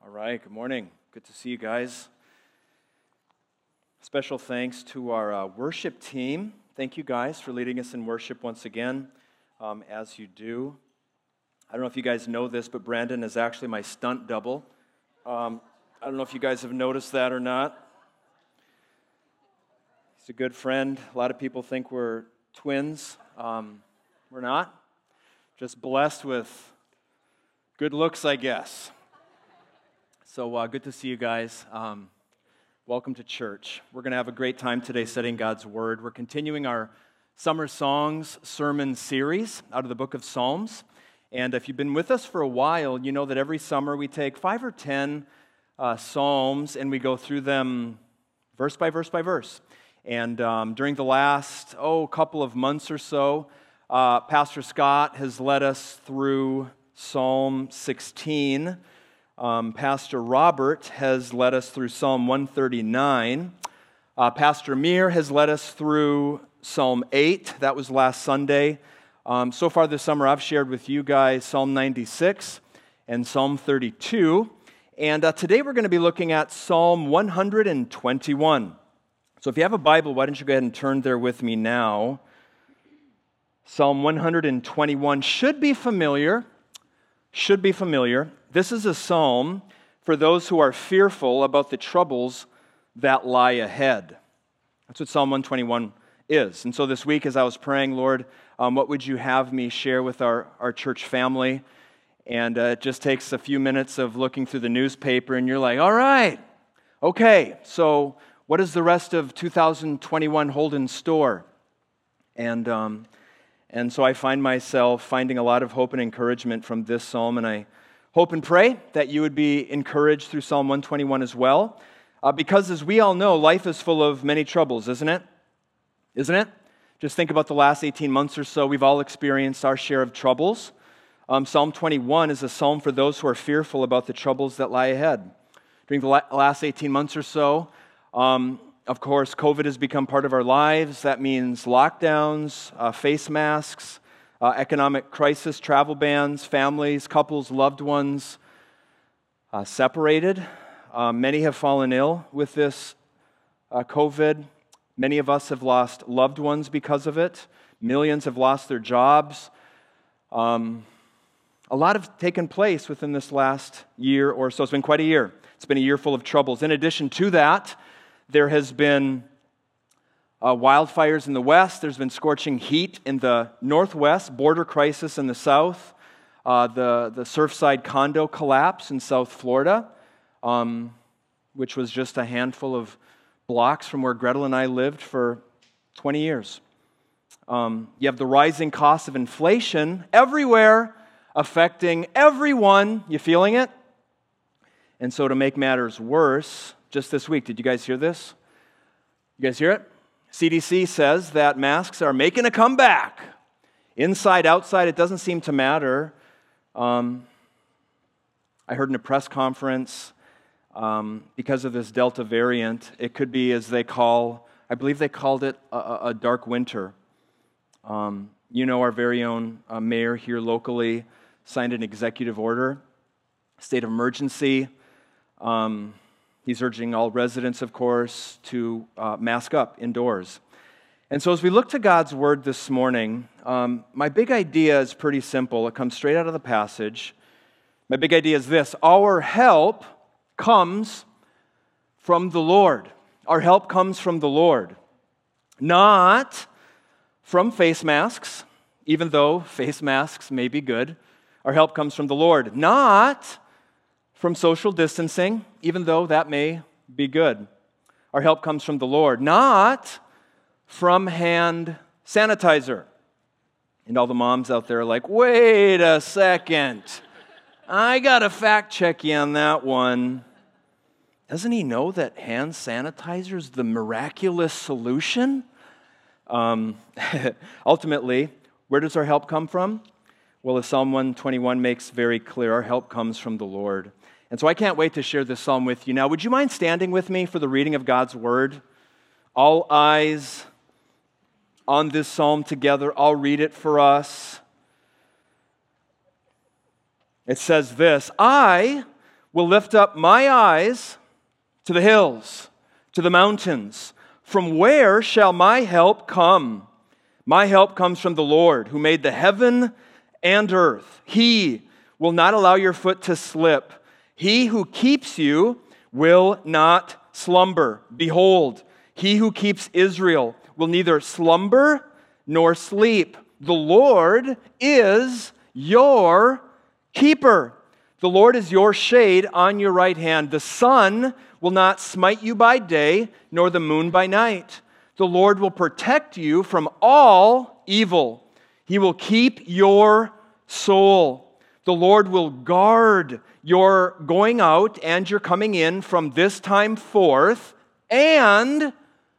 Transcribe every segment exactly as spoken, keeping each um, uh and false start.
All right, good morning. Good to see you guys. Special thanks to our uh, worship team. Thank you guys for leading us in worship once again, um, as you do. I don't know if you guys know this, but Brandon is actually my stunt double. Um, I don't know if you guys have noticed that or not. He's a good friend. A lot of people think we're twins. Um, we're not. Just blessed with good looks, I guess. So uh, good to see you guys. Um, welcome to church. We're going to have a great time today studying God's Word. We're continuing our Summer Songs sermon series out of the book of Psalms. And if you've been with us for a while, you know that every summer we take five or ten uh, Psalms and we go through them verse by verse by verse. And um, during the last, oh, couple of months or so, uh, Pastor Scott has led us through Psalm sixteen. Um, Pastor Robert has led us through Psalm one thirty-nine. Uh, Pastor Amir has led us through Psalm eight. That was last Sunday. Um, so far this summer, I've shared with you guys Psalm ninety-six and Psalm thirty-two. And uh, today we're going to be looking at Psalm one twenty-one. So if you have a Bible, why don't you go ahead and turn there with me now. Psalm one twenty-one should be familiar. Should be familiar. This is a psalm for those who are fearful about the troubles that lie ahead. That's what Psalm one twenty-one is. And so this week as I was praying, Lord, um, what would you have me share with our, our church family? And uh, it just takes a few minutes of looking through the newspaper and you're like, all right, okay, so what does the rest of two thousand twenty-one hold in store? And um, and so I find myself finding a lot of hope and encouragement from this psalm, and I hope and pray that you would be encouraged through Psalm one twenty-one as well, uh, because as we all know, life is full of many troubles, isn't it? Isn't it? Just think about the last eighteen months or so, we've all experienced our share of troubles. Um, Psalm twenty-one is a psalm for those who are fearful about the troubles that lie ahead. During the la- last eighteen months or so, um, of course, COVID has become part of our lives. That means lockdowns, uh, face masks, Uh, economic crisis, travel bans, families, couples, loved ones uh, separated. Uh, many have fallen ill with this uh, COVID. Many of us have lost loved ones because of it. Millions have lost their jobs. Um, a lot have taken place within this last year or so. It's been quite a year. It's been a year full of troubles. In addition to that, there has been Uh, wildfires in the west, there's been scorching heat in the northwest, border crisis in the south, uh, the, the Surfside condo collapse in South Florida, um, which was just a handful of blocks from where Gretel and I lived for twenty years. Um, you have the rising cost of inflation everywhere, affecting everyone. You feeling it? And so to make matters worse, just this week, did you guys hear this? You guys hear it? C D C says that masks are making a comeback. Inside, outside, it doesn't seem to matter. Um, I heard in a press conference, um, because of this Delta variant, it could be, as they call, I believe they called it a, a dark winter. Um, you know, our very own uh, mayor here locally signed an executive order, state of emergency. Um, He's urging all residents, of course, to uh, mask up indoors. And so as we look to God's Word this morning, um, my big idea is pretty simple. It comes straight out of the passage. My big idea is this: our help comes from the Lord. Our help comes from the Lord. Not from face masks, even though face masks may be good. Our help comes from the Lord. Not from social distancing, even though that may be good. Our help comes from the Lord, not from hand sanitizer. And all the moms out there are like, wait a second, I gotta fact check you on that one. Doesn't he know that hand sanitizer is the miraculous solution? Um, ultimately, where does our help come from? Well, as Psalm one twenty-one makes very clear, our help comes from the Lord. And so I can't wait to share this psalm with you. Now, would you mind standing with me for the reading of God's Word? All eyes on this psalm together. I'll read it for us. It says this: I will lift up my eyes to the hills, to the mountains. From where shall my help come? My help comes from the Lord, who made the heaven and earth. He will not allow your foot to slip. He who keeps you will not slumber. Behold, he who keeps Israel will neither slumber nor sleep. The Lord is your keeper. The Lord is your shade on your right hand. The sun will not smite you by day, nor the moon by night. The Lord will protect you from all evil. He will keep your soul. The Lord will guard your going out and your coming in from this time forth and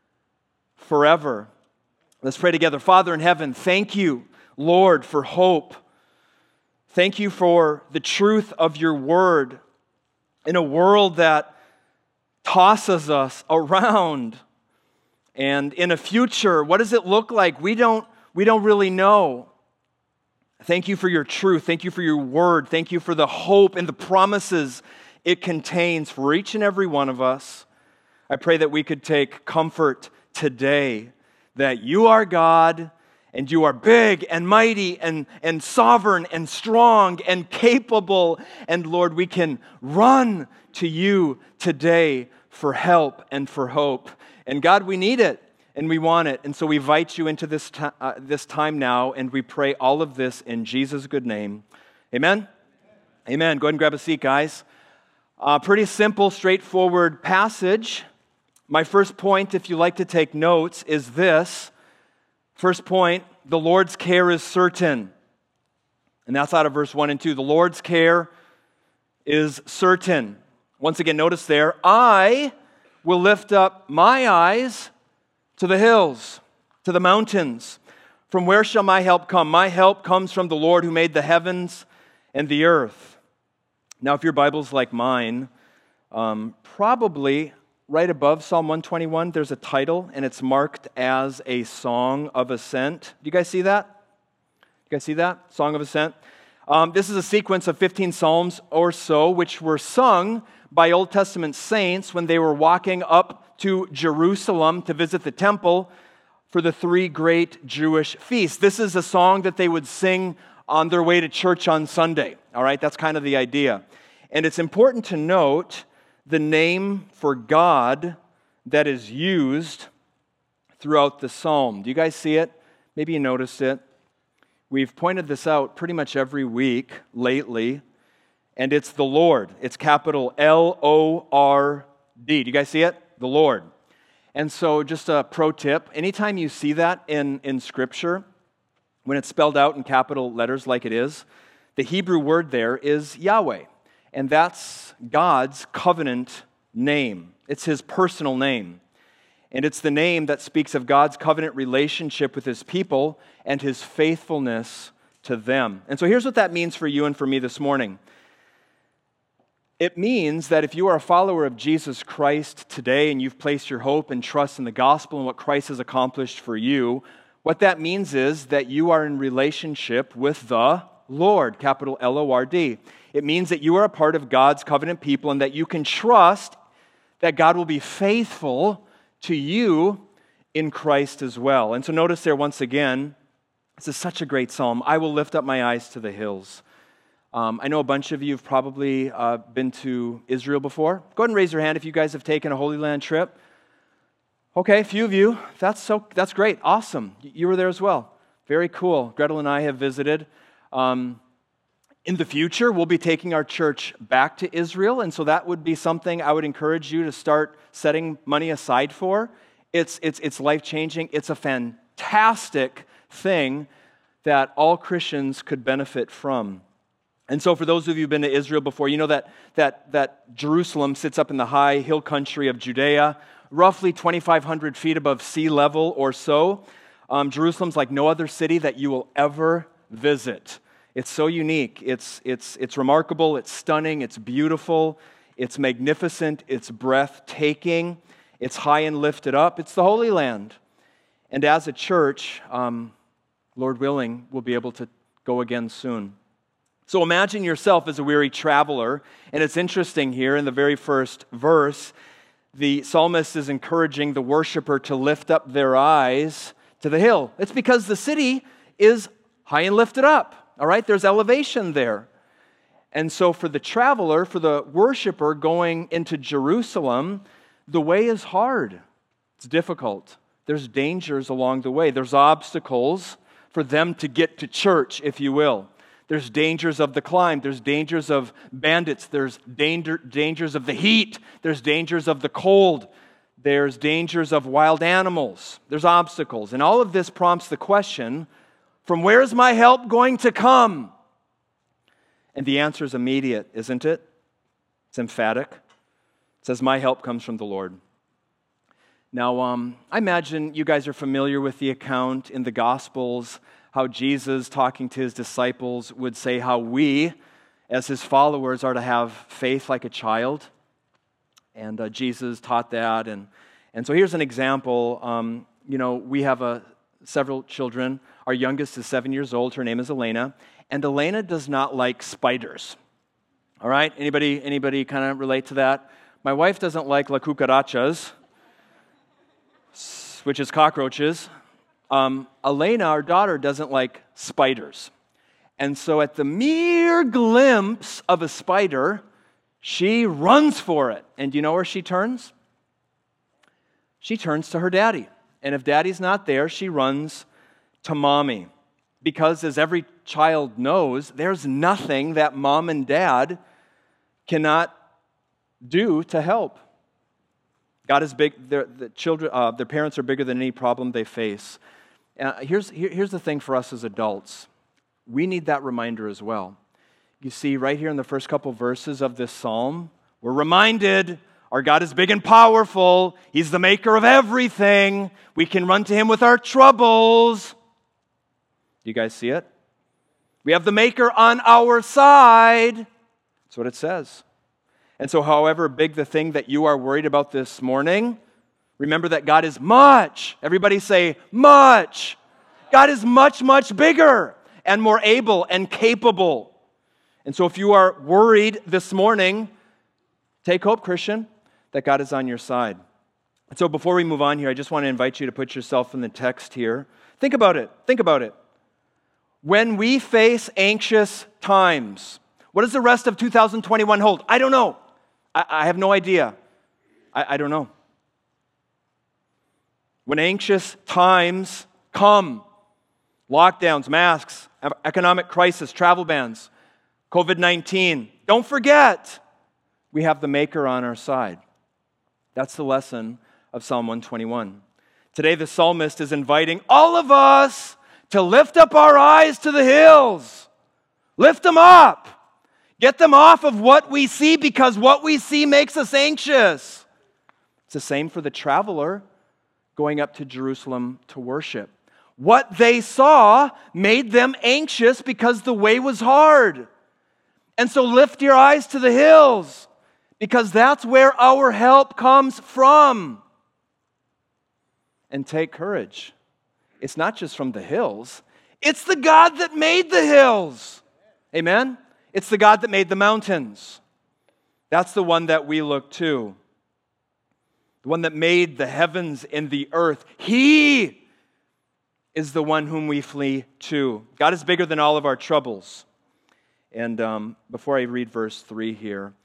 forever. Let's pray together. Father in heaven, thank you, Lord, for hope. Thank you for the truth of your word in a world that tosses us around. And in a future, what does it look like? We don't, we don't really know. Thank you for your truth. Thank you for your word. Thank you for the hope and the promises it contains for each and every one of us. I pray that we could take comfort today that you are God and you are big and mighty and, and sovereign and strong and capable. And Lord, we can run to you today for help and for hope. And God, we need it and we want it. And so we invite you into this, t- uh, this time now, and we pray all of this in Jesus' good name. Amen? Amen. Go ahead and grab a seat, guys. Uh, pretty simple, straightforward passage. My first point, if you like to take notes, is this. First point, the Lord's care is certain. And that's out of verse one and two. The Lord's care is certain. Once again, notice there, I will lift up my eyes to the hills, to the mountains. From where shall my help come? My help comes from the Lord who made the heavens and the earth. Now, if your Bible's like mine, um, probably right above Psalm one twenty-one, there's a title, and it's marked as a Song of Ascent. Do you guys see that? You guys see that? Song of Ascent. Um, this is a sequence of fifteen psalms or so, which were sung by Old Testament saints when they were walking up to Jerusalem to visit the temple for the three great Jewish feasts. This is a song that they would sing on their way to church on Sunday. All right, that's kind of the idea. And it's important to note the name for God that is used throughout the psalm. Do you guys see it? Maybe you noticed it. We've pointed this out pretty much every week lately, and it's the Lord. It's capital L O R D. Do you guys see it? The Lord. And so just a pro tip, anytime you see that in, in Scripture, when it's spelled out in capital letters like it is, the Hebrew word there is Yahweh. And that's God's covenant name. It's his personal name. And it's the name that speaks of God's covenant relationship with his people and his faithfulness to them. And so here's what that means for you and for me this morning. It means that if you are a follower of Jesus Christ today and you've placed your hope and trust in the gospel and what Christ has accomplished for you, what that means is that you are in relationship with the Lord, capital L O R D. It means that you are a part of God's covenant people and that you can trust that God will be faithful to you in Christ as well. And so notice there once again, this is such a great psalm. I will lift up my eyes to the hills. Um, I know a bunch of you have probably uh, been to Israel before. Go ahead and raise your hand if you guys have taken a Holy Land trip. Okay, a few of you. That's so. That's great. Awesome. You were there as well. Very cool. Gretel and I have visited. Um, in the future, we'll be taking our church back to Israel, and so that would be something I would encourage you to start setting money aside for. It's, it's, it's life-changing. It's a fantastic thing that all Christians could benefit from. And so for those of you who've been to Israel before, you know that, that, that Jerusalem sits up in the high hill country of Judea, roughly twenty-five hundred feet above sea level or so. Um, Jerusalem's like no other city that you will ever visit. It's so unique. It's, it's, it's remarkable. It's stunning. It's beautiful. It's magnificent. It's breathtaking. It's high and lifted up. It's the Holy Land. And as a church, um, Lord willing, we'll be able to go again soon. So imagine yourself as a weary traveler, and it's interesting here in the very first verse, the psalmist is encouraging the worshiper to lift up their eyes to the hill. It's because the city is high and lifted up, all right? There's elevation there. And so for the traveler, for the worshiper going into Jerusalem, the way is hard. It's difficult. There's dangers along the way. There's obstacles for them to get to church, if you will. There's dangers of the climb. There's dangers of bandits. There's danger, dangers of the heat. There's dangers of the cold. There's dangers of wild animals. There's obstacles. And all of this prompts the question, from where is my help going to come? And the answer is immediate, isn't it? It's emphatic. It says, my help comes from the Lord. Now, um, I imagine you guys are familiar with the account in the Gospels, how Jesus, talking to his disciples, would say how we, as his followers, are to have faith like a child. And uh, Jesus taught that. And, and so here's an example. Um, you know, we have uh, several children. Our youngest is seven years old. Her name is Elena. And Elena does not like spiders. All right? Anybody, anybody kind of relate to that? My wife doesn't like la cucarachas, which is cockroaches. Um, Elena, our daughter, doesn't like spiders. And so at the mere glimpse of a spider, she runs for it. And do you know where she turns? She turns to her daddy. And if daddy's not there, she runs to mommy. Because as every child knows, there's nothing that mom and dad cannot do to help. God is big. Their, the children, uh, their parents are bigger than any problem they face. Uh, here's, here, here's the thing for us as adults. We need that reminder as well. You see, right here in the first couple verses of this psalm, we're reminded our God is big and powerful. He's the maker of everything. We can run to him with our troubles. Do you guys see it? We have the maker on our side. That's what it says. And so however big the thing that you are worried about this morning, remember that God is much, everybody say much. God is much, much bigger and more able and capable. And so if you are worried this morning, take hope, Christian, that God is on your side. And so before we move on here, I just want to invite you to put yourself in the text here. Think about it. Think about it. When we face anxious times, what does the rest of two thousand twenty-one hold? I don't know. I, I have no idea. I, I don't know. When anxious times come, lockdowns, masks, economic crisis, travel bans, covid nineteen, don't forget, we have the Maker on our side. That's the lesson of Psalm one twenty-one. Today, the psalmist is inviting all of us to lift up our eyes to the hills. Lift them up. Get them off of what we see, because what we see makes us anxious. It's the same for the traveler going up to Jerusalem to worship. What they saw made them anxious because the way was hard. And so lift your eyes to the hills, because that's where our help comes from. And take courage. It's not just from the hills. It's the God that made the hills. Amen? It's the God that made the mountains. That's the one that we look to. The one that made the heavens and the earth. He is the one whom we flee to. God is bigger than all of our troubles. And um, before I read verse three here,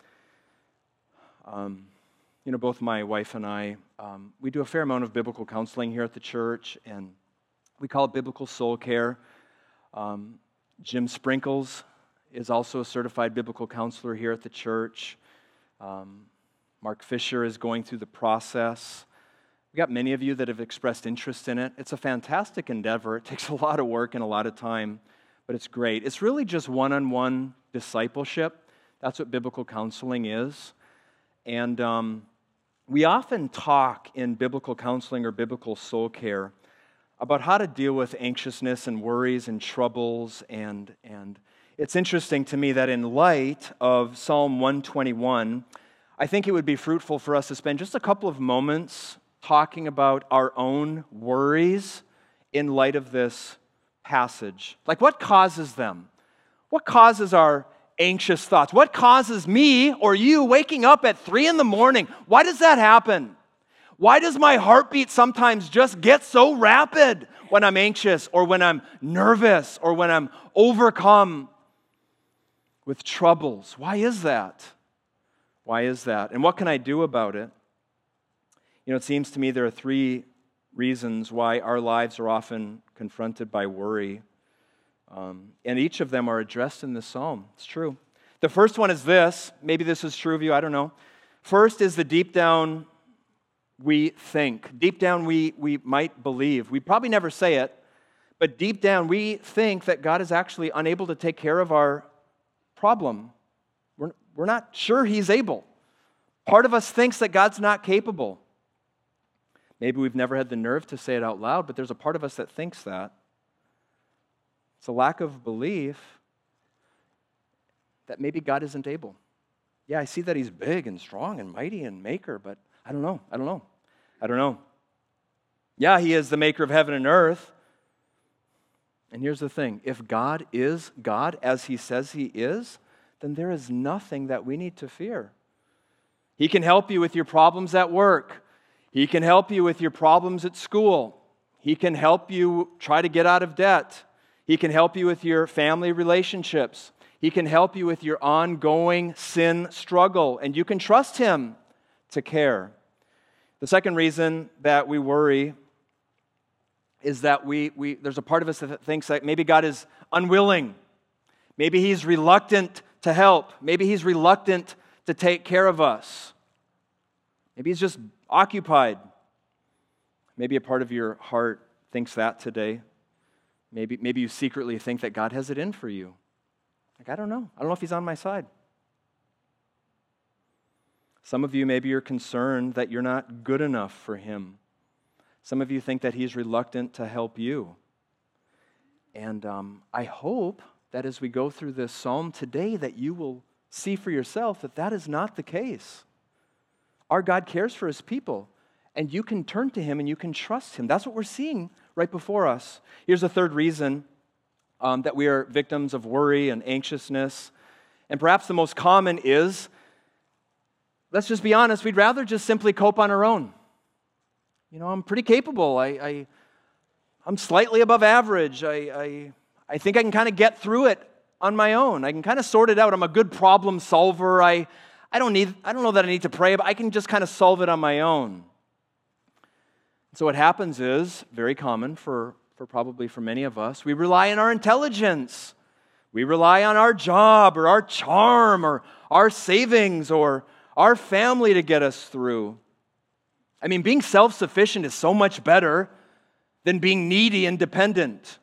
um, you know, both my wife and I, um, we do a fair amount of biblical counseling here at the church, and we call it biblical soul care. Um, Jim Sprinkles is also a certified biblical counselor here at the church. Um, Mark Fisher is going through the process. We've got many of you that have expressed interest in it. It's a fantastic endeavor. It takes a lot of work and a lot of time, but it's great. It's really just one-on-one discipleship. That's what biblical counseling is. And um, we often talk in biblical counseling or biblical soul care about how to deal with anxiousness and worries and troubles. And, and it's interesting to me that in light of Psalm one twenty-one, I think it would be fruitful for us to spend just a couple of moments talking about our own worries in light of this passage. Like, what causes them? What causes our anxious thoughts? What causes me or you waking up at three in the morning? Why does that happen? Why does my heartbeat sometimes just get so rapid when I'm anxious or when I'm nervous or when I'm overcome with troubles? Why is that? Why is that? And what can I do about it? You know, it seems to me there are three reasons why our lives are often confronted by worry. Um, and each of them are addressed in this psalm. It's true. The first one is this. Maybe this is true of you. I don't know. First is the deep down we think. Deep down we, we might believe. We probably never say it, but deep down we think that God is actually unable to take care of our problem. We're, we're not sure He's able. Part of us thinks that God's not capable. Maybe we've never had the nerve to say it out loud, but there's a part of us that thinks that. It's a lack of belief that maybe God isn't able. Yeah, I see that He's big and strong and mighty and maker, but I don't know. I don't know. I don't know. Yeah, He is the maker of heaven and earth. And here's the thing. If God is God as He says He is, then there is nothing that we need to fear. He can help you with your problems at work. He can help you with your problems at school. He can help you try to get out of debt. He can help you with your family relationships. He can help you with your ongoing sin struggle, and you can trust Him to care. The second reason that we worry is that we, we there's a part of us that thinks that maybe God is unwilling. Maybe He's reluctant to help. Maybe He's reluctant to take care of us. Maybe He's just occupied. Maybe a part of your heart thinks that today. Maybe, maybe you secretly think that God has it in for you. Like, I don't know. I don't know if He's on my side. Some of you, maybe you're concerned that you're not good enough for Him. Some of you think that He's reluctant to help you. And um, I hope that as we go through this psalm today that you will see for yourself that that is not the case. Our God cares for His people. And you can turn to Him and you can trust Him. That's what we're seeing right before us. Here's the third reason um, that we are victims of worry and anxiousness. And perhaps the most common is, let's just be honest, we'd rather just simply cope on our own. You know, I'm pretty capable. I, I, I'm slightly above average. I, I, I think I can kind of get through it on my own. I can kind of sort it out. I'm a good problem solver. I, I don't need, I don't know that I need to pray, but I can just kind of solve it on my own. So what happens is, very common for, for probably for many of us, we rely on our intelligence. We rely on our job or our charm or our savings or our family to get us through. I mean, being self-sufficient is so much better than being needy and dependent.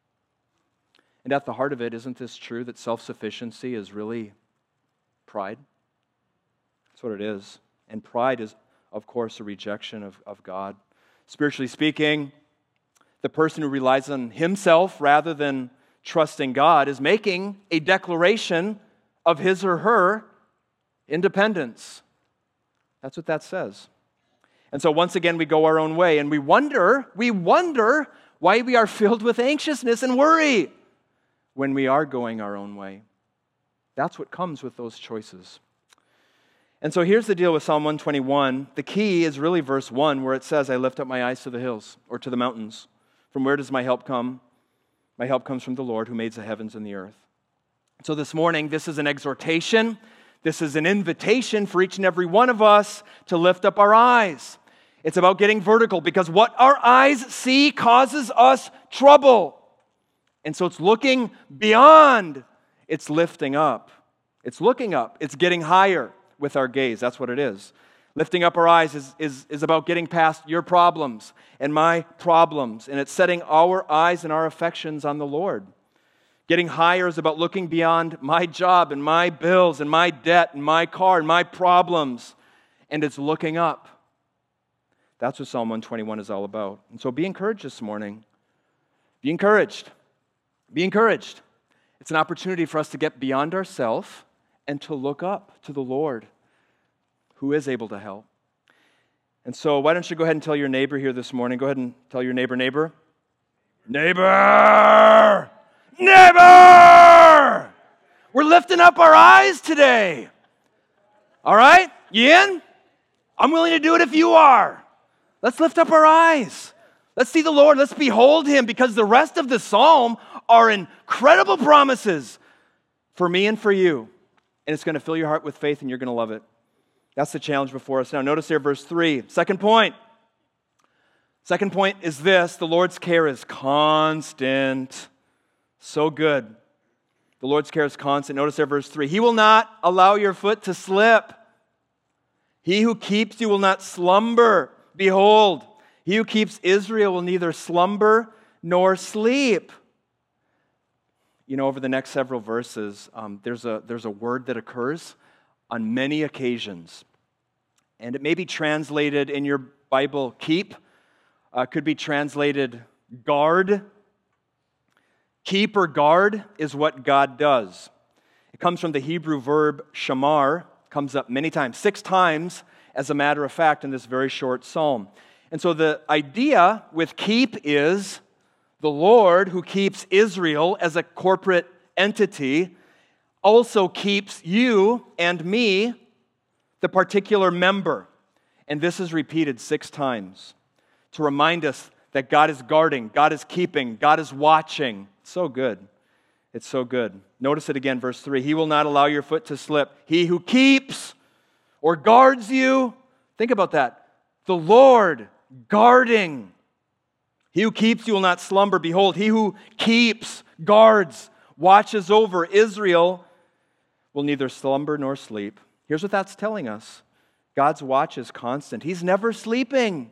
And at the heart of it, isn't this true that self-sufficiency is really pride? That's what it is. And pride is, of course, a rejection of, of God. Spiritually speaking, the person who relies on himself rather than trusting God is making a declaration of his or her independence. That's what that says. And so once again, we go our own way, and we wonder, we wonder why we are filled with anxiousness and worry when we are going our own way. That's what comes with those choices. And so here's the deal with Psalm one twenty-one. The key is really verse one, where it says, I lift up my eyes to the hills, or to the mountains. From where does my help come? My help comes from the Lord who made the heavens and the earth. So this morning, this is an exhortation. This is an invitation for each and every one of us to lift up our eyes. It's about getting vertical, because what our eyes see causes us trouble. And so it's looking beyond, it's lifting up. It's looking up, it's getting higher with our gaze. That's what it is. Lifting up our eyes is, is, is about getting past your problems and my problems, and it's setting our eyes and our affections on the Lord. Getting higher is about looking beyond my job and my bills and my debt and my car and my problems, and it's looking up. That's what Psalm one twenty-one is all about. And so be encouraged this morning. Be encouraged. Be encouraged. It's an opportunity for us to get beyond ourselves and to look up to the Lord, who is able to help. And so why don't you go ahead and tell your neighbor here this morning. Go ahead and tell your neighbor, neighbor. Neighbor! Neighbor! We're lifting up our eyes today. All right? You in? I'm willing to do it if you are. Let's lift up our eyes. Let's see the Lord. Let's behold him, because the rest of the psalm are incredible promises for me and for you. And it's going to fill your heart with faith, and you're going to love it. That's the challenge before us. Now, notice here, verse three. Second point. Second point is this: the Lord's care is constant. So good. The Lord's care is constant. Notice there, verse three. He will not allow your foot to slip. He who keeps you will not slumber. Behold, he who keeps Israel will neither slumber nor sleep. You know, over the next several verses, um, there's a there's a word that occurs on many occasions. And it may be translated in your Bible, keep. Uh, could be translated guard. Keep or guard is what God does. It comes from the Hebrew verb shamar. Comes up many times, six times, as a matter of fact, in this very short psalm. And so the idea with keep is the Lord, who keeps Israel as a corporate entity, also keeps you and me, the particular member. And this is repeated six times to remind us that God is guarding, God is keeping, God is watching. It's so good. It's so good. Notice it again, verse three. He will not allow your foot to slip. He who keeps or guards you. Think about that. The Lord guarding. He who keeps you will not slumber. Behold, he who keeps, guards, watches over Israel will neither slumber nor sleep. Here's what that's telling us. God's watch is constant. He's never sleeping,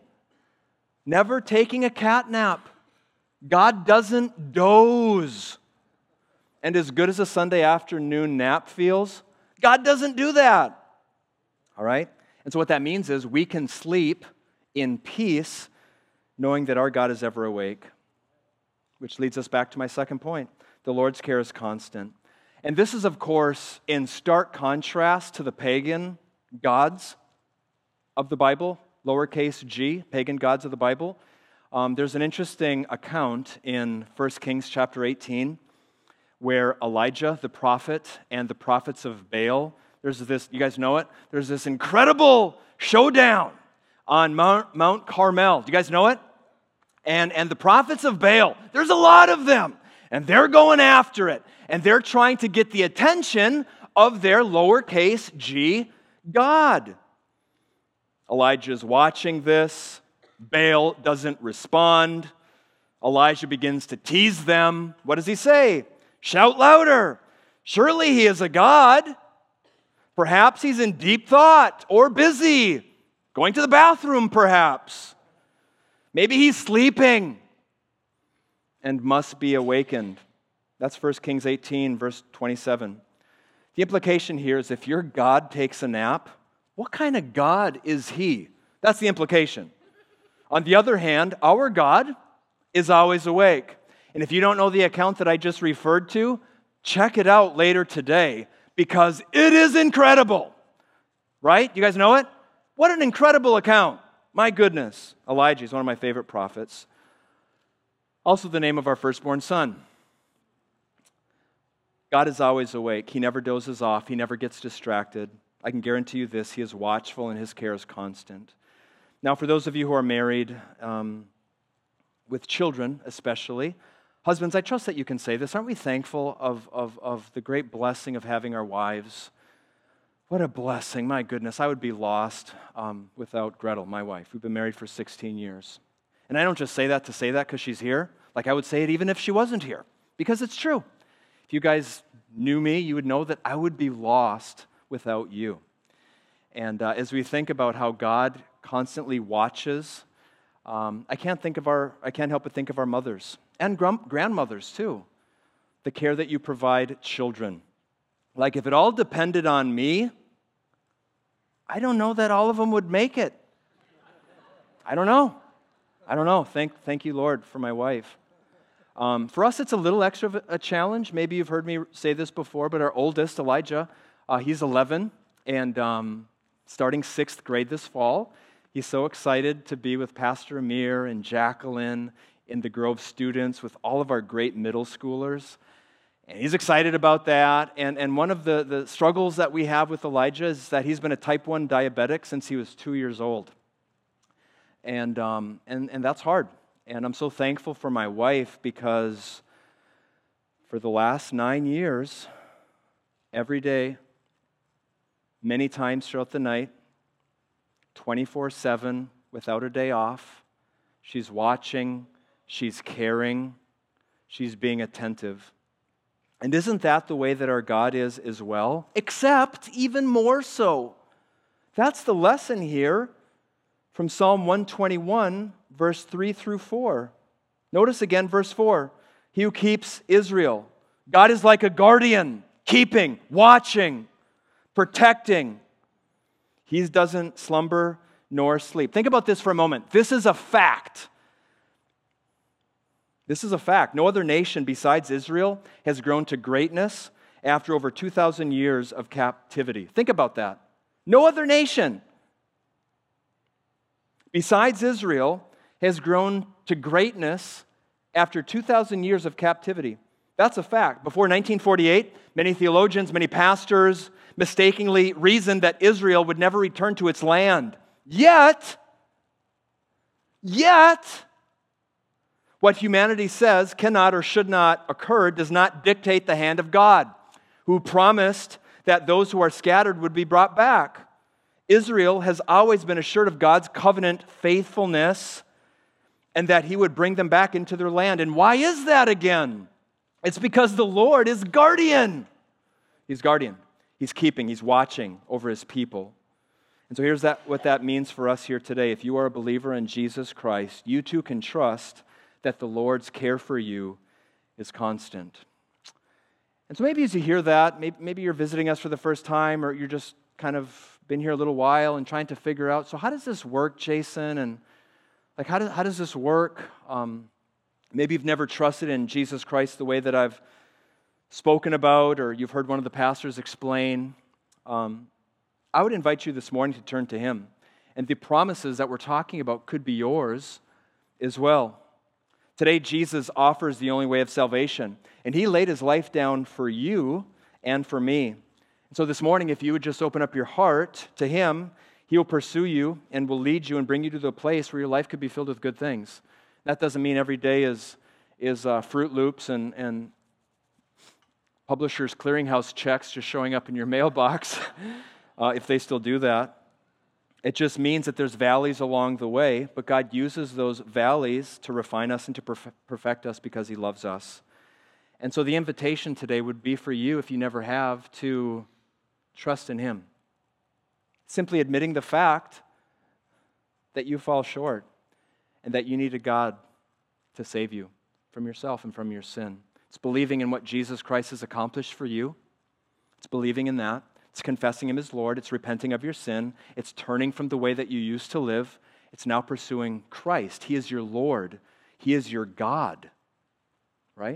never taking a cat nap. God doesn't doze. And as good as a Sunday afternoon nap feels, God doesn't do that. All right? And so what that means is we can sleep in peace knowing that our God is ever awake. Which leads us back to my second point. The Lord's care is constant. And this is, of course, in stark contrast to the pagan gods of the Bible, lowercase g, pagan gods of the Bible. Um, there's an interesting account in First Kings chapter eighteen where Elijah, the prophet, and the prophets of Baal, there's this, you guys know it? There's this incredible showdown on Mount, Mount Carmel. Do you guys know it? And, and the prophets of Baal, there's a lot of them, and they're going after it, and they're trying to get the attention of their lowercase g God. Elijah's watching this. Baal doesn't respond. Elijah begins to tease them. What does he say? Shout louder. Surely he is a god. Perhaps he's in deep thought or busy, going to the bathroom perhaps. Maybe he's sleeping and must be awakened. That's First Kings eighteen, verse twenty-seven. The implication here is if your God takes a nap, what kind of God is he? That's the implication. On the other hand, our God is always awake. And if you don't know the account that I just referred to, check it out later today because it is incredible. Right? You guys know it? What an incredible account. My goodness. Elijah is one of my favorite prophets. Also the name of our firstborn son. God is always awake. He never dozes off. He never gets distracted. I can guarantee you this. He is watchful and his care is constant. Now, for those of you who are married, um, with children especially, husbands, I trust that you can say this. Aren't we thankful of, of, of the great blessing of having our wives? What a blessing. My goodness, I would be lost um, without Gretel, my wife. We've been married for sixteen years. And I don't just say that to say that because she's here. Like I would say it even if she wasn't here, because it's true. If you guys knew me, you would know that I would be lost without you. And uh, as we think about how God constantly watches, um, I can't think of our, I can't help but think of our mothers and grum- grandmothers too. The care that you provide children. Like if it all depended on me, I don't know that all of them would make it. I don't know. I don't know. Thank, thank you, Lord, for my wife. Um, for us, it's a little extra of a challenge. Maybe you've heard me say this before, but our oldest, Elijah, uh, he's eleven and um, starting sixth grade this fall. He's so excited to be with Pastor Amir and Jacqueline and the Grove students with all of our great middle schoolers. And he's excited about that. And, and one of the, the struggles that we have with Elijah is that he's been a type one diabetic since he was two years old. And, um, and, and that's hard. And I'm so thankful for my wife because for the last nine years, every day, many times throughout the night, twenty-four seven, without a day off, she's watching, she's caring, she's being attentive. And isn't that the way that our God is as well? Except even more so. That's the lesson here from Psalm one twenty-one, verse three through four. Notice again verse four. He who keeps Israel. God is like a guardian, keeping, watching, protecting. He doesn't slumber nor sleep. Think about this for a moment. This is a fact. This is a fact. No other nation besides Israel has grown to greatness after over two thousand years of captivity. Think about that. No other nation besides Israel has grown to greatness after two thousand years of captivity. That's a fact. Before nineteen forty-eight, many theologians, many pastors mistakenly reasoned that Israel would never return to its land. Yet, yet, what humanity says cannot or should not occur does not dictate the hand of God, who promised that those who are scattered would be brought back. Israel has always been assured of God's covenant faithfulness and that He would bring them back into their land. And why is that again? It's because the Lord is guardian. He's guardian. He's keeping, He's watching over His people. And so here's that, what that means for us here today. If you are a believer in Jesus Christ, you too can trust that the Lord's care for you is constant. And so maybe as you hear that, maybe, maybe you're visiting us for the first time, or you're just kind of been here a little while and trying to figure out, so how does this work, Jason? And like, how does, how does this work? Um, maybe you've never trusted in Jesus Christ the way that I've spoken about, or you've heard one of the pastors explain. Um, I would invite you this morning to turn to Him. And the promises that we're talking about could be yours as well. Today, Jesus offers the only way of salvation, and He laid His life down for you and for me. And so this morning, if you would just open up your heart to Him, He will pursue you and will lead you and bring you to the place where your life could be filled with good things. That doesn't mean every day is, is uh, Fruit Loops and, and Publishers Clearinghouse checks just showing up in your mailbox, uh, if they still do that. It just means that there's valleys along the way, but God uses those valleys to refine us and to perf- perfect us because He loves us. And so the invitation today would be for you, if you never have, to trust in Him. Simply admitting the fact that you fall short and that you need a God to save you from yourself and from your sin. It's believing in what Jesus Christ has accomplished for you. It's believing in that. It's confessing Him as Lord. It's repenting of your sin. It's turning from the way that you used to live. It's now pursuing Christ. He is your Lord. He is your God. Right?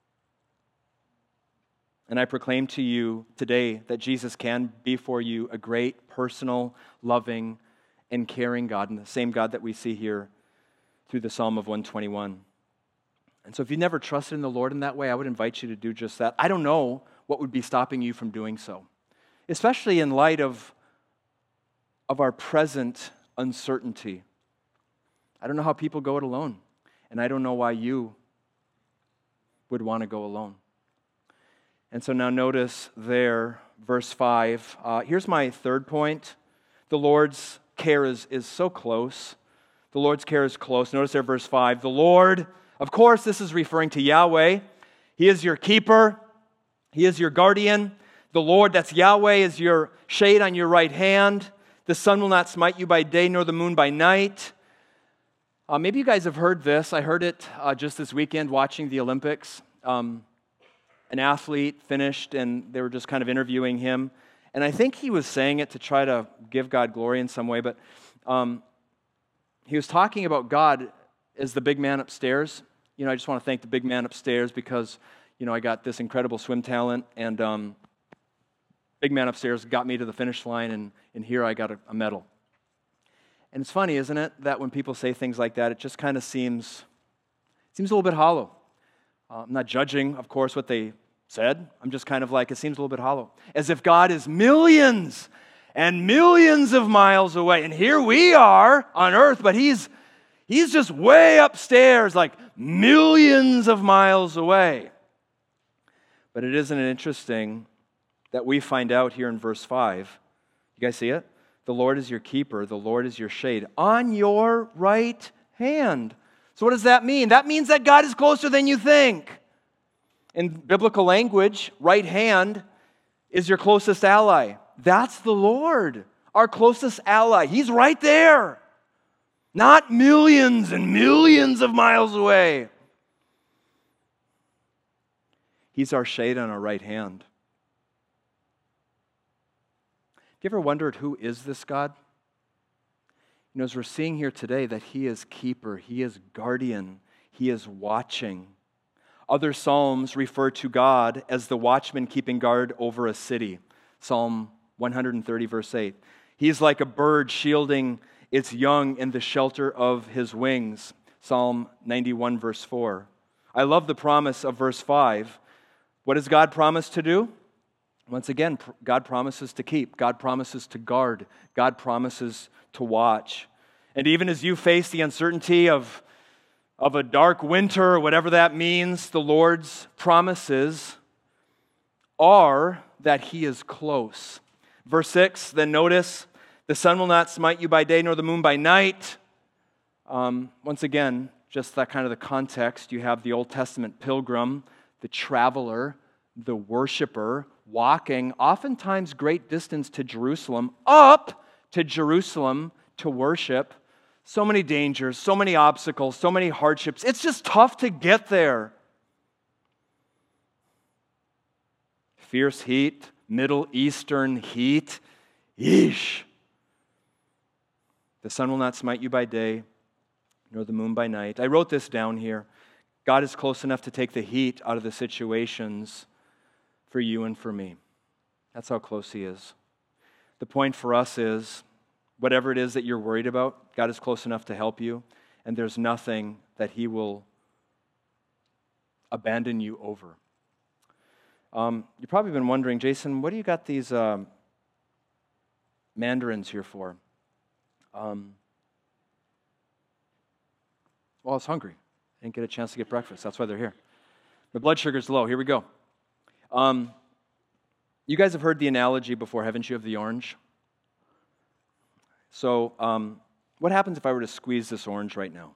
And I proclaim to you today that Jesus can be for you a great, personal, loving, and caring God, and the same God that we see here through the Psalm of one twenty-one. And so if you've never trusted in the Lord in that way, I would invite you to do just that. I don't know what would be stopping you from doing so, especially in light of, of our present uncertainty. I don't know how people go it alone, and I don't know why you would want to go alone. And so now notice there, verse five. Uh, here's my third point. The Lord's care is, is so close. The Lord's care is close. Notice there, verse five. The Lord, of course, this is referring to Yahweh. He is your keeper. He is your guardian. The Lord, that's Yahweh, is your shade on your right hand. The sun will not smite you by day, nor the moon by night. Uh, maybe you guys have heard this. I heard it uh, just this weekend watching the Olympics. Um, an athlete finished, and they were just kind of interviewing him. And I think he was saying it to try to give God glory in some way, but um, he was talking about God as the big man upstairs. You know, I just want to thank the big man upstairs because, you know, I got this incredible swim talent, and um, big man upstairs got me to the finish line, and, and here I got a, a medal. And it's funny, isn't it, that when people say things like that, it just kind of seems, seems a little bit hollow. Uh, I'm not judging, of course, what they said. I'm just kind of like, it seems a little bit hollow. As if God is millions and millions of miles away. And here we are on earth, but he's, he's just way upstairs, like millions of miles away. But it isn't it interesting that we find out here in verse five. You guys see it? The Lord is your keeper. The Lord is your shade on your right hand. So what does that mean? That means that God is closer than you think. In biblical language, right hand is your closest ally. That's the Lord, our closest ally. He's right there, not millions and millions of miles away. He's our shade on our right hand. Have you ever wondered who is this God? You know, as we're seeing here today, that He is keeper, He is guardian, He is watching. Other Psalms refer to God as the watchman keeping guard over a city. Psalm one thirty, verse eight. He is like a bird shielding its young in the shelter of His wings. Psalm ninety-one, verse four. I love the promise of verse five. What does God promise to do? Once again, God promises to keep. God promises to guard. God promises to watch. And even as you face the uncertainty of, of a dark winter, or whatever that means, the Lord's promises are that He is close. Verse six, then notice, the sun will not smite you by day, nor the moon by night. Um, once again, just that kind of the context. You have the Old Testament pilgrim, the traveler, the worshiper, walking oftentimes great distance to Jerusalem, up to Jerusalem to worship. So many dangers, so many obstacles, so many hardships. It's just tough to get there. Fierce heat, Middle Eastern heat. Yeesh. The sun will not smite you by day, nor the moon by night. I wrote this down here. God is close enough to take the heat out of the situations for you and for me. That's how close He is. The point for us is, whatever it is that you're worried about, God is close enough to help you, and there's nothing that He will abandon you over. Um, you've probably been wondering, Jason, what do you got these um, mandarins here for? Um, well, I was hungry. I didn't get a chance to get breakfast. That's why they're here. My blood sugar's low. Here we go. Um, you guys have heard the analogy before, haven't you, of the orange? So, um, what happens if I were to squeeze this orange right now?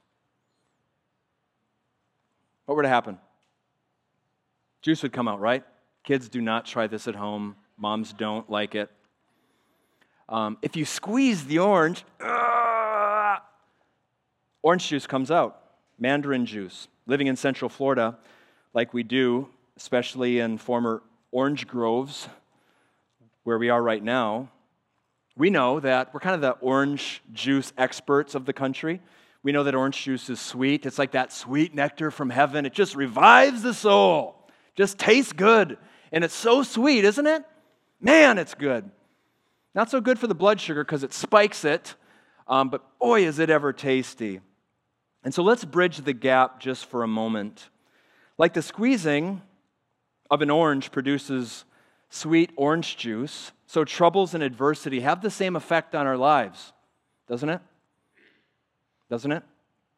What were to happen? Juice would come out, right? Kids, do not try this at home. Moms don't like it. Um, if you squeeze the orange, uh, orange juice comes out. Mandarin juice. Living in Central Florida, like we do, especially in former orange groves, where we are right now, we know that we're kind of the orange juice experts of the country. We know that orange juice is sweet. It's like that sweet nectar from heaven. It just revives the soul. Just tastes good. And it's so sweet, isn't it? Man, it's good. Not so good for the blood sugar because it spikes it, um, but boy, is it ever tasty. And so let's bridge the gap just for a moment. Like the squeezing of an orange produces sweet orange juice, so troubles and adversity have the same effect on our lives, doesn't it? Doesn't it?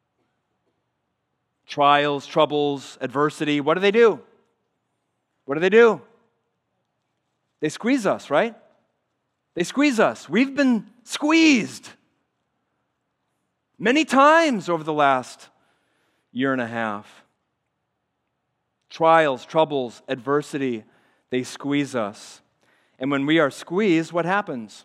Trials, troubles, adversity, what do they do? What do they do? They squeeze us, right? They squeeze us. We've been squeezed many times over the last year and a half. Trials, troubles, adversity, they squeeze us. And when we are squeezed, what happens?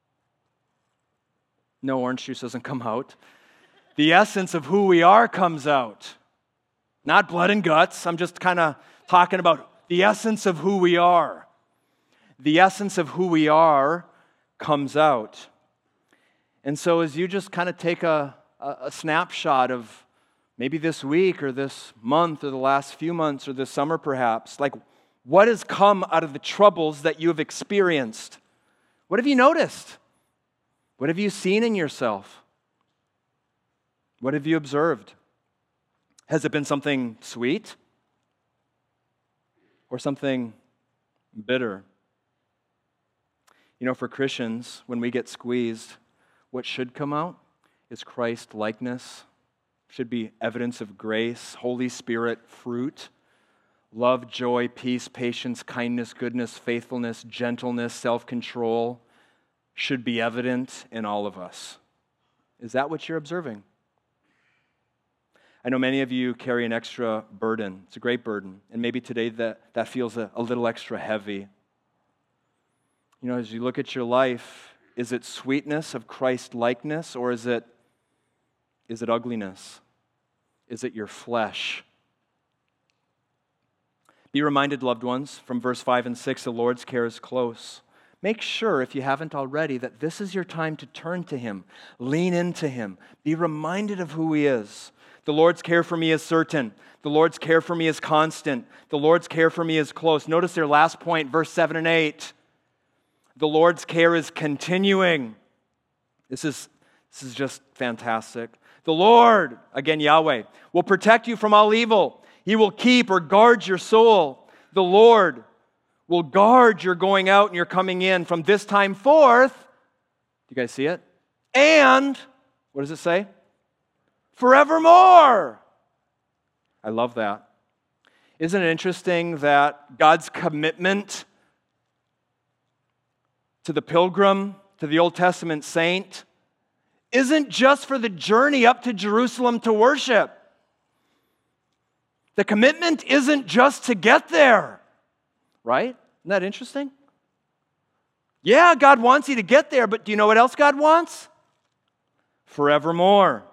No, orange juice doesn't come out. The essence of who we are comes out. Not blood and guts. I'm just kind of talking about the essence of who we are. The essence of who we are comes out. And so as you just kind of take a, a, a snapshot of maybe this week or this month or the last few months or this summer perhaps, like what has come out of the troubles that you have experienced? What have you noticed? What have you seen in yourself? What have you observed? Has it been something sweet? or something bitter? You know, for Christians, when we get squeezed, what should come out is Christ likeness, should be evidence of grace, Holy Spirit fruit, love, joy, peace, patience, kindness, goodness, faithfulness, gentleness, self-control should be evident in all of us. Is that what you're observing? I know many of you carry an extra burden. It's a great burden. And maybe today that, that feels a, a little extra heavy. You know, as you look at your life, is it sweetness of Christ-likeness, or is it, is it ugliness? Is it your flesh? Be reminded, loved ones, from verse five and six, the Lord's care is close. Make sure, if you haven't already, that this is your time to turn to Him. Lean into Him. Be reminded of who He is. The Lord's care for me is certain. The Lord's care for me is constant. The Lord's care for me is close. Notice their last point, verse seven and eight. The Lord's care is continuing. This is, this is just fantastic. The Lord, again Yahweh, will protect you from all evil. He will keep or guard your soul. The Lord will guard your going out and your coming in from this time forth. Do you guys see it? And, what does it say? Forevermore. I love that. Isn't it interesting that God's commitment to the pilgrim, to the Old Testament saint, isn't just for the journey up to Jerusalem to worship. The commitment isn't just to get there, right? Isn't that interesting? Yeah, God wants you to get there, but do you know what else God wants? Forevermore.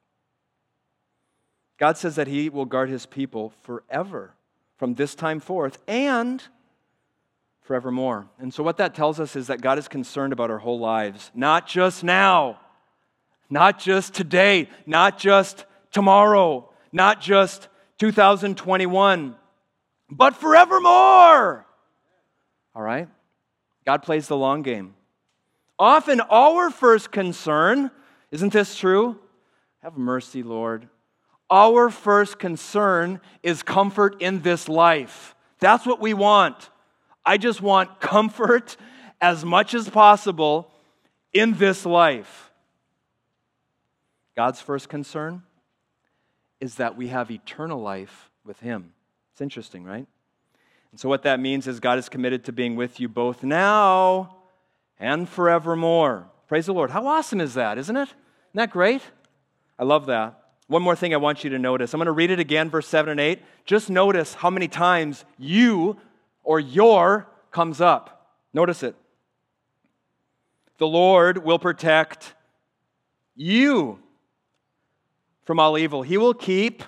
God says that He will guard His people forever, from this time forth, and forevermore. And so what that tells us is that God is concerned about our whole lives, not just now, not just today, not just tomorrow, not just two thousand twenty-one, but forevermore. All right? God plays the long game. Often our first concern, isn't this true? Have mercy, Lord. Our first concern is comfort in this life. That's what we want. I just want comfort as much as possible in this life. God's first concern is that we have eternal life with Him. It's interesting, right? And so what that means is God is committed to being with you both now and forevermore. Praise the Lord. How awesome is that, isn't it? Isn't that great? I love that. One more thing I want you to notice. I'm going to read it again, verse seven and eight. Just notice how many times you or your comes up. Notice it. The Lord will protect you from all evil. He will keep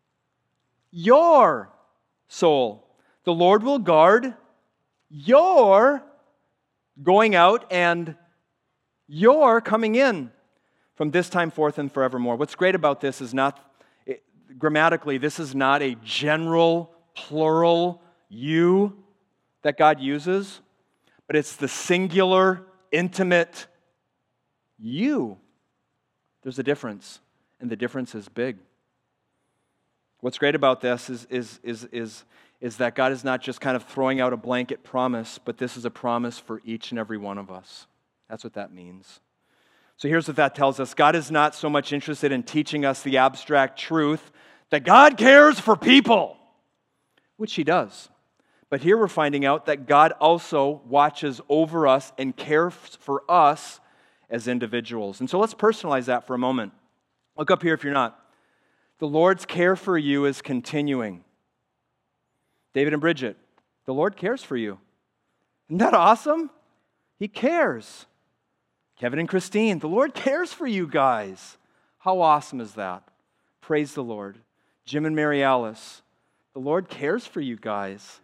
your soul. The Lord will guard your going out and your coming in from this time forth and forevermore. What's great about this is not, it, grammatically, this is not a general, plural you that God uses, but it's the singular, intimate you. There's a difference, and the difference is big. What's great about this is, is, is, is, is that God is not just kind of throwing out a blanket promise, but this is a promise for each and every one of us. That's what that means. So here's what that tells us. God is not so much interested in teaching us the abstract truth that God cares for people, which He does. But here we're finding out that God also watches over us and cares for us as individuals. And so let's personalize that for a moment. Look up here if you're not. The Lord's care for you is continuing. David and Bridget, the Lord cares for you. Isn't that awesome? He cares. Kevin and Christine, the Lord cares for you guys. How awesome is that? Praise the Lord. Jim and Mary Alice, the Lord cares for you guys.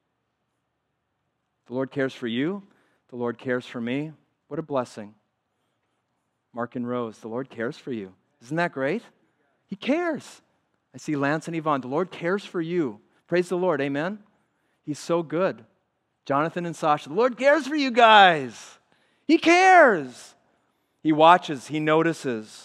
The Lord cares for you. The Lord cares for me. What a blessing. Mark and Rose, the Lord cares for you. Isn't that great? He cares. I see Lance and Yvonne, the Lord cares for you. Praise the Lord, amen? He's so good. Jonathan and Sasha, the Lord cares for you guys. He cares. He watches. He notices.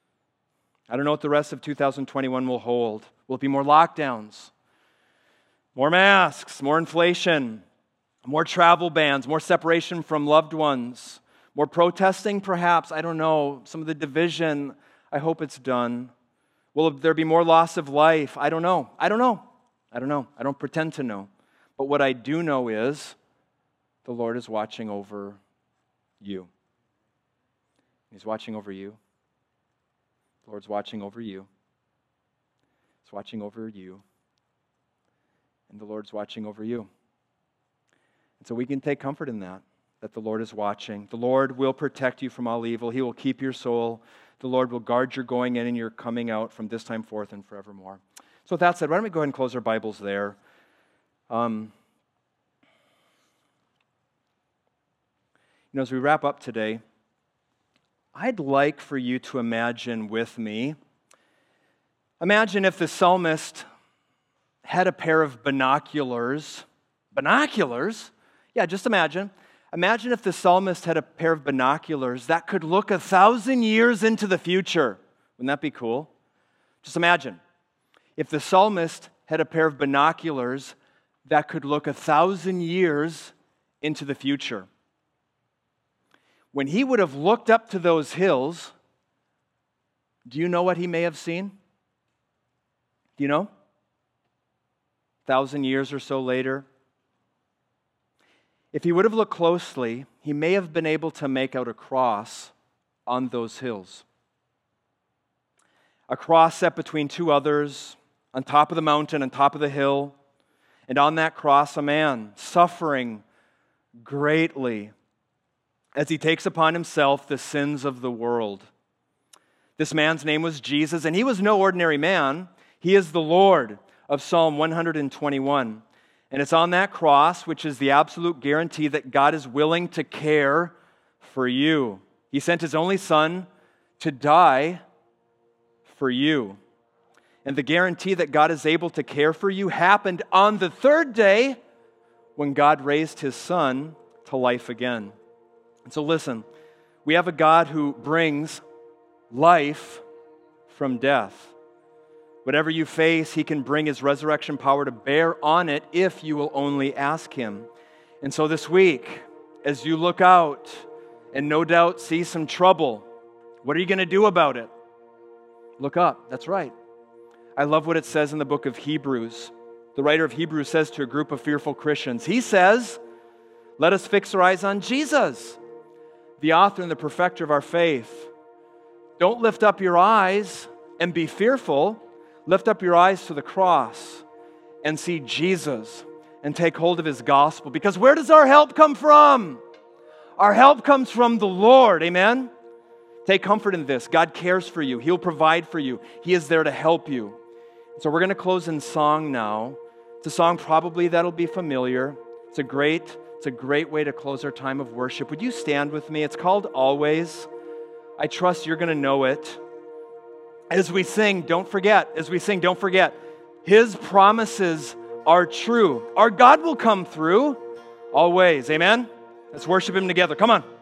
I don't know what the rest of two thousand twenty-one will hold. Will it be more lockdowns? More masks, more inflation, more travel bans, more separation from loved ones, more protesting perhaps, I don't know, some of the division, I hope it's done. Will there be more loss of life? I don't know. I don't know. I don't know. I don't pretend to know. But what I do know is the Lord is watching over you. He's watching over you. The Lord's watching over you. He's watching over you. And the Lord's watching over you. And so we can take comfort in that, that the Lord is watching. The Lord will protect you from all evil. He will keep your soul. The Lord will guard your going in and your coming out from this time forth and forevermore. So with that said, why don't we go ahead and close our Bibles there. Um, you know, as we wrap up today, I'd like for you to imagine with me, imagine if the psalmist had a pair of binoculars. Binoculars? Yeah, just imagine. Imagine if the psalmist had a pair of binoculars that could look a thousand years into the future. Wouldn't that be cool? Just imagine. If the psalmist had a pair of binoculars that could look a thousand years into the future. When he would have looked up to those hills, do you know what he may have seen? Do you know? A thousand years or so later. If he would have looked closely, he may have been able to make out a cross on those hills. A cross set between two others, on top of the mountain, on top of the hill. And on that cross, a man suffering greatly as he takes upon himself the sins of the world. This man's name was Jesus, and he was no ordinary man. He is the Lord of Psalm one twenty-one. And it's on that cross, which is the absolute guarantee that God is willing to care for you. He sent his only Son to die for you. And the guarantee that God is able to care for you happened on the third day when God raised his Son to life again. And so listen, we have a God who brings life from death. Whatever you face, he can bring his resurrection power to bear on it if you will only ask him. And so this week, as you look out and no doubt see some trouble, what are you going to do about it? Look up. That's right. I love what it says in the book of Hebrews. The writer of Hebrews says to a group of fearful Christians, he says, let us fix our eyes on Jesus, the author and the perfecter of our faith. Don't lift up your eyes and be fearful. Lift up your eyes to the cross and see Jesus and take hold of his gospel. Because where does our help come from? Our help comes from the Lord. Amen? Take comfort in this. God cares for you. He'll provide for you. He is there to help you. So we're going to close in song now. It's a song probably that'll be familiar. It's a great, it's a great way to close our time of worship. Would you stand with me? It's called Always. I trust you're going to know it. As we sing, don't forget, as we sing, don't forget, his promises are true. Our God will come through always. Amen? Let's worship him together. Come on.